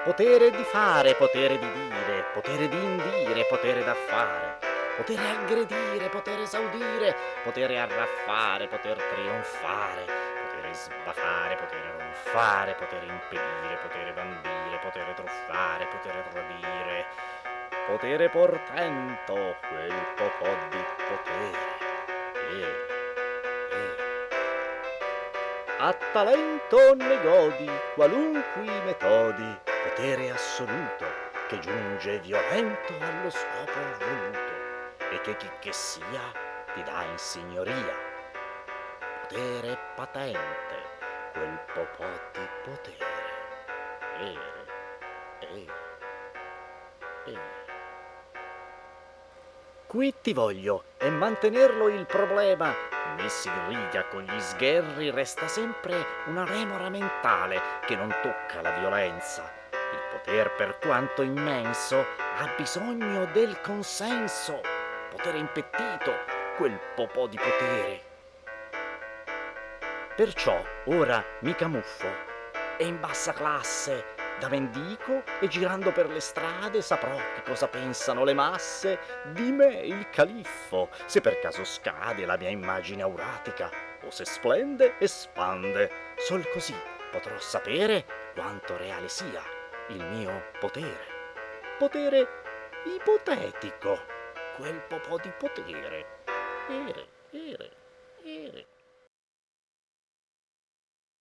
Potere di fare, potere di dire, potere di indire, potere da fare, potere aggredire, potere esaudire, potere arraffare, poter trionfare, potere sbafare, potere ronfare, potere impedire, potere bandire, potere truffare, potere tradire, potere portento, quel po' di potere. A talento ne godi qualunque metodi, potere assoluto che giunge violento allo scopo voluto e che chi che sia ti dà in signoria. Potere patente, quel po' di potere. Ere. Qui ti voglio e mantenerlo il problema messi in riga con gli sgherri resta sempre una remora mentale che non tocca la violenza. Il poter per quanto immenso ha bisogno del consenso. Potere impettito, quel po' di potere. Perciò ora mi camuffo e in bassa classe da mendico e girando per le strade saprò che cosa pensano le masse di me il califfo, se per caso scade la mia immagine auratica o se splende e spande. Sol così potrò sapere quanto reale sia il mio potere. Potere ipotetico, quel po' di potere. Ere.